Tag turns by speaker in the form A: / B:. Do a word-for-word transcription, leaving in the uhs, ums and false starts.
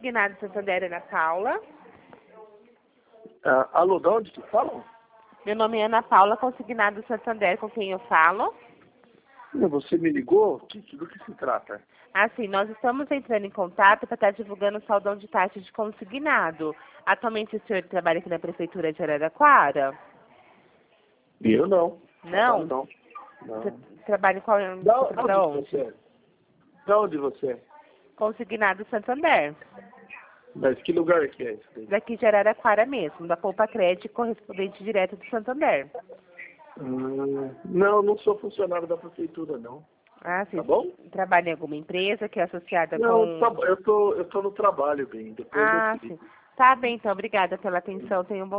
A: Consignado Santander, Ana Paula.
B: Ah, alô, de onde que falam?
A: Meu nome é Ana Paula, Consignado Santander, com quem eu falo.
B: Você me ligou? Que, do que se trata?
A: Assim, nós estamos entrando em contato para estar divulgando o saldão de taxa de consignado. Atualmente o senhor trabalha aqui na Prefeitura de Araraquara?
B: Eu não.
A: Não?
B: Não.
A: Você
B: não.
A: trabalha em qual...
B: Da,
A: Pra
B: da onde
A: onde?
B: você é? Da onde você é?
A: Consignado Santander.
B: Mas que lugar que é esse daí?
A: Daqui de Araraquara mesmo, da Poupa Crédito, correspondente direto do Santander.
B: Hum, não, não sou funcionário da prefeitura, não.
A: Ah, sim.
B: Tá bom?
A: Trabalha em alguma empresa que é associada
B: Não,
A: com...
B: tá, eu tô, eu tô no trabalho, bem. Depois eu
A: Ah,
B: te
A: sim.
B: ligo.
A: Tá bem, então. Obrigada pela atenção. Tenha um bom